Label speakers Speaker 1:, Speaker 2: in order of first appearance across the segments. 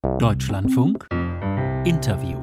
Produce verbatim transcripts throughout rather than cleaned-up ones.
Speaker 1: Deutschlandfunk Interview.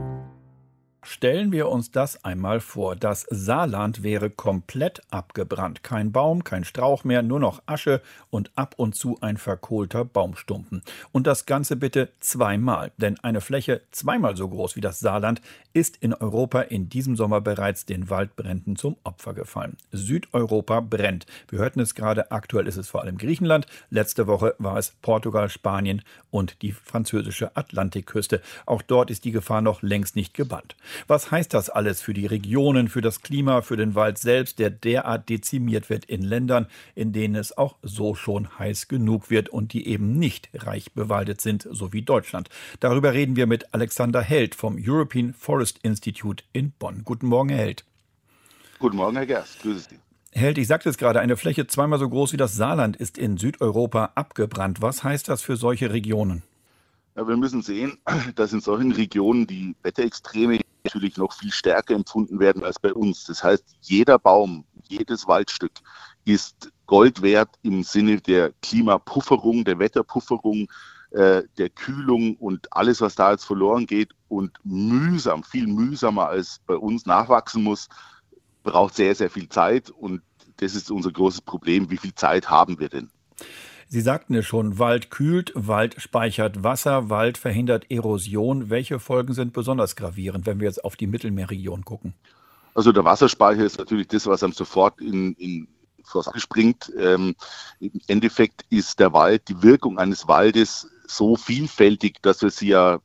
Speaker 2: Stellen wir uns das einmal vor. Das Saarland wäre komplett abgebrannt. Kein Baum, kein Strauch mehr, nur noch Asche und ab und zu ein verkohlter Baumstumpen. Und das Ganze bitte zweimal. Denn eine Fläche zweimal so groß wie das Saarland ist in Europa in diesem Sommer bereits den Waldbränden zum Opfer gefallen. Südeuropa brennt. Wir hörten es gerade, aktuell ist es vor allem Griechenland. Letzte Woche war es Portugal, Spanien und die französische Atlantikküste. Auch dort ist die Gefahr noch längst nicht gebannt. Was heißt das alles für die Regionen, für das Klima, für den Wald selbst, der derart dezimiert wird in Ländern, in denen es auch so schon heiß genug wird und die eben nicht reich bewaldet sind, so wie Deutschland? Darüber reden wir mit Alexander Held vom European Forest Institute in Bonn. Guten Morgen, Herr Held.
Speaker 3: Guten Morgen, Herr Gerst. Grüße Sie.
Speaker 2: Held, ich sagte es gerade, eine Fläche zweimal so groß wie das Saarland ist in Südeuropa abgebrannt. Was heißt das für solche Regionen?
Speaker 3: Ja, wir müssen sehen, dass in solchen Regionen die Wetterextreme natürlich noch viel stärker empfunden werden als bei uns. Das heißt, jeder Baum, jedes Waldstück ist Gold wert im Sinne der Klimapufferung, der Wetterpufferung, äh, der Kühlung und alles, was da jetzt verloren geht und mühsam, viel mühsamer als bei uns nachwachsen muss, braucht sehr, sehr viel Zeit und das ist unser großes Problem. Wie viel Zeit haben wir denn?
Speaker 2: Sie sagten es schon, Wald kühlt, Wald speichert Wasser, Wald verhindert Erosion. Welche Folgen sind besonders gravierend, wenn wir jetzt auf die Mittelmeerregion gucken?
Speaker 3: Also der Wasserspeicher ist natürlich das, was einem sofort in, in vors Auge springt. Ähm, im Endeffekt ist der Wald, die Wirkung eines Waldes so vielfältig, dass wir sie ja,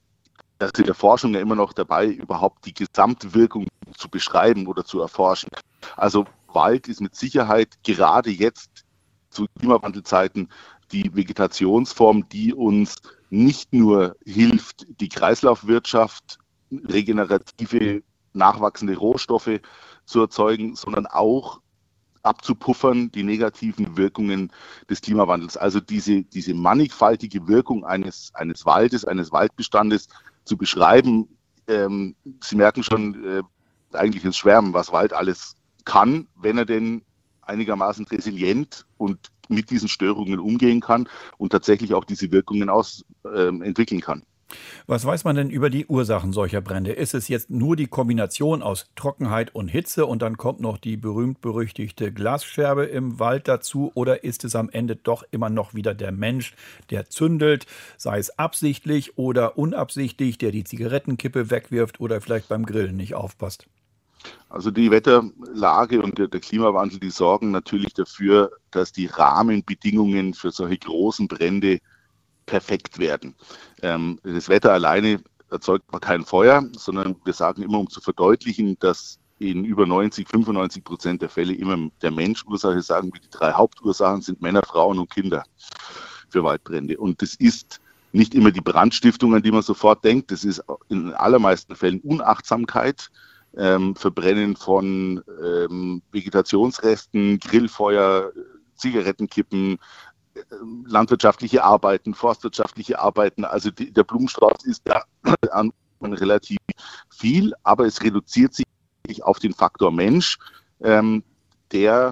Speaker 3: dass wir in der Forschung ja immer noch dabei, überhaupt die Gesamtwirkung zu beschreiben oder zu erforschen. Also Wald ist mit Sicherheit gerade jetzt zu Klimawandelzeiten die Vegetationsform, die uns nicht nur hilft, die Kreislaufwirtschaft, regenerative, nachwachsende Rohstoffe zu erzeugen, sondern auch abzupuffern die negativen Wirkungen des Klimawandels. Also diese, diese mannigfaltige Wirkung eines, eines Waldes, eines Waldbestandes zu beschreiben. Ähm, Sie merken schon äh, eigentlich ins Schwärmen, was Wald alles kann, wenn er denn einigermaßen resilient und mit diesen Störungen umgehen kann und tatsächlich auch diese Wirkungen aus, äh, entwickeln kann.
Speaker 2: Was weiß man denn über die Ursachen solcher Brände? Ist es jetzt nur die Kombination aus Trockenheit und Hitze und dann kommt noch die berühmt-berüchtigte Glasscherbe im Wald dazu oder ist es am Ende doch immer noch wieder der Mensch, der zündelt, sei es absichtlich oder unabsichtlich, der die Zigarettenkippe wegwirft oder vielleicht beim Grillen nicht aufpasst?
Speaker 3: Also die Wetterlage und der, der Klimawandel, die sorgen natürlich dafür, dass die Rahmenbedingungen für solche großen Brände perfekt werden. Ähm, das Wetter alleine erzeugt kein Feuer, sondern wir sagen immer, um zu verdeutlichen, dass in über neunzig, fünfundneunzig Prozent der Fälle immer der Mensch Ursache, sagen wir, die drei Hauptursachen sind Männer, Frauen und Kinder für Waldbrände. Und das ist nicht immer die Brandstiftung, an die man sofort denkt. Das ist in den allermeisten Fällen Unachtsamkeit. Ähm, Verbrennen von ähm, Vegetationsresten, Grillfeuer, Zigarettenkippen, äh, landwirtschaftliche Arbeiten, forstwirtschaftliche Arbeiten. Also die, der Blumenstrauß ist da an relativ viel, aber es reduziert sich auf den Faktor Mensch, ähm, der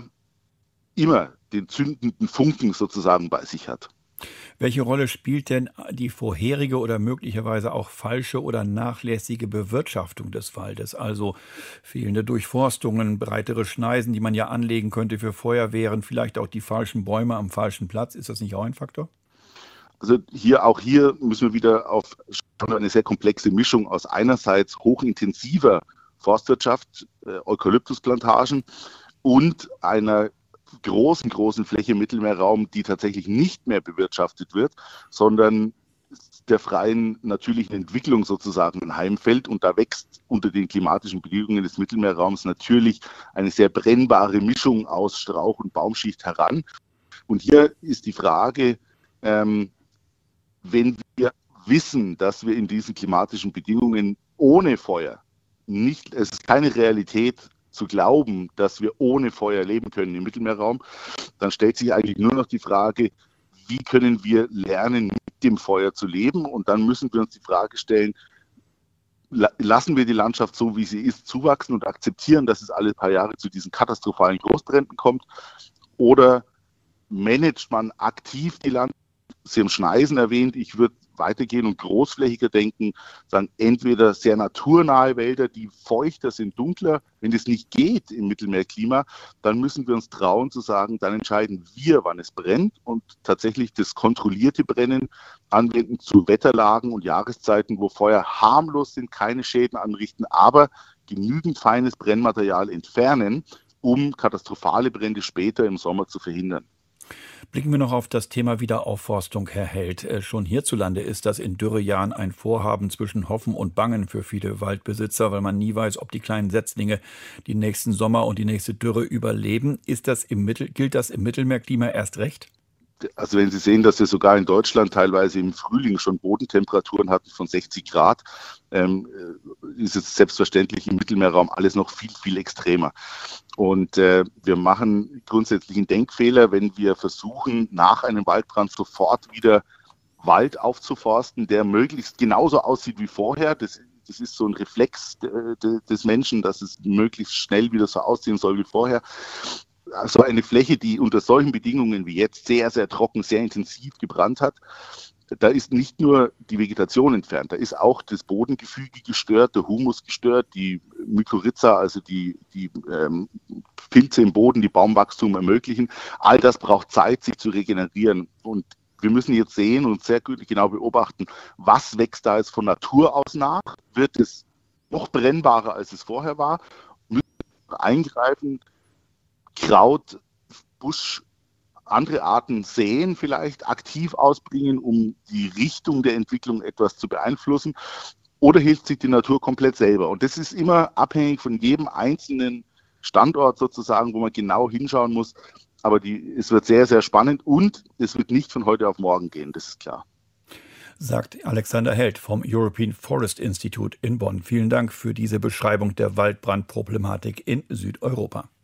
Speaker 3: immer den zündenden Funken sozusagen bei sich hat.
Speaker 2: Welche Rolle spielt denn die vorherige oder möglicherweise auch falsche oder nachlässige Bewirtschaftung des Waldes? Also fehlende Durchforstungen, breitere Schneisen, die man ja anlegen könnte für Feuerwehren, vielleicht auch die falschen Bäume am falschen Platz. Ist das nicht auch ein Faktor?
Speaker 3: Also hier, auch hier müssen wir wieder auf eine sehr komplexe Mischung aus einerseits hochintensiver Forstwirtschaft, äh, Eukalyptusplantagen und einer großen, großen Fläche im Mittelmeerraum, die tatsächlich nicht mehr bewirtschaftet wird, sondern der freien natürlichen Entwicklung sozusagen anheimfällt. Und da wächst unter den klimatischen Bedingungen des Mittelmeerraums natürlich eine sehr brennbare Mischung aus Strauch- und Baumschicht heran. Und hier ist die Frage, ähm, wenn wir wissen, dass wir in diesen klimatischen Bedingungen ohne Feuer nicht, es ist keine Realität, zu glauben, dass wir ohne Feuer leben können im Mittelmeerraum, dann stellt sich eigentlich nur noch die Frage, wie können wir lernen, mit dem Feuer zu leben? Und dann müssen wir uns die Frage stellen, lassen wir die Landschaft so, wie sie ist, zuwachsen und akzeptieren, dass es alle paar Jahre zu diesen katastrophalen Großbränden kommt? Oder managt man aktiv die Landschaft? Sie haben Schneisen erwähnt. Ich würde weitergehen und großflächiger denken, sagen entweder sehr naturnahe Wälder, die feuchter sind, dunkler. Wenn das nicht geht im Mittelmeerklima, dann müssen wir uns trauen zu sagen, dann entscheiden wir, wann es brennt und tatsächlich das kontrollierte Brennen anwenden zu Wetterlagen und Jahreszeiten, wo Feuer harmlos sind, keine Schäden anrichten, aber genügend feines Brennmaterial entfernen, um katastrophale Brände später im Sommer zu verhindern.
Speaker 2: Blicken wir noch auf das Thema Wiederaufforstung, Herr Held. Äh, Schon hierzulande ist das in Dürrejahren ein Vorhaben zwischen Hoffen und Bangen für viele Waldbesitzer, weil man nie weiß, ob die kleinen Setzlinge die nächsten Sommer und die nächste Dürre überleben. Ist das im Mittel, gilt das im Mittelmeerklima erst recht?
Speaker 3: Also wenn Sie sehen, dass wir sogar in Deutschland teilweise im Frühling schon Bodentemperaturen hatten von sechzig Grad, ähm, ist es selbstverständlich im Mittelmeerraum alles noch viel, viel extremer. Und äh, wir machen grundsätzlich einen Denkfehler, wenn wir versuchen, nach einem Waldbrand sofort wieder Wald aufzuforsten, der möglichst genauso aussieht wie vorher. Das, das ist so ein Reflex de, de, des Menschen, dass es möglichst schnell wieder so aussehen soll wie vorher. Also eine Fläche, die unter solchen Bedingungen wie jetzt sehr, sehr trocken, sehr intensiv gebrannt hat, da ist nicht nur die Vegetation entfernt, da ist auch das Bodengefüge gestört, der Humus gestört, die Mykorrhiza, also die, die ähm, Pilze im Boden, die Baumwachstum ermöglichen. All das braucht Zeit, sich zu regenerieren. Und wir müssen jetzt sehen und sehr gut genau beobachten, was wächst da jetzt von Natur aus nach? Wird es noch brennbarer, als es vorher war? Müssen wir eingreifen? Kraut, Busch, andere Arten säen vielleicht, aktiv ausbringen, um die Richtung der Entwicklung etwas zu beeinflussen? Oder hilft sich die Natur komplett selber? Und das ist immer abhängig von jedem einzelnen Standort sozusagen, wo man genau hinschauen muss. Aber die, es wird sehr, sehr spannend und es wird nicht von heute auf morgen gehen, das ist klar.
Speaker 2: Sagt Alexander Held vom European Forest Institute in Bonn. Vielen Dank für diese Beschreibung der Waldbrandproblematik in Südeuropa.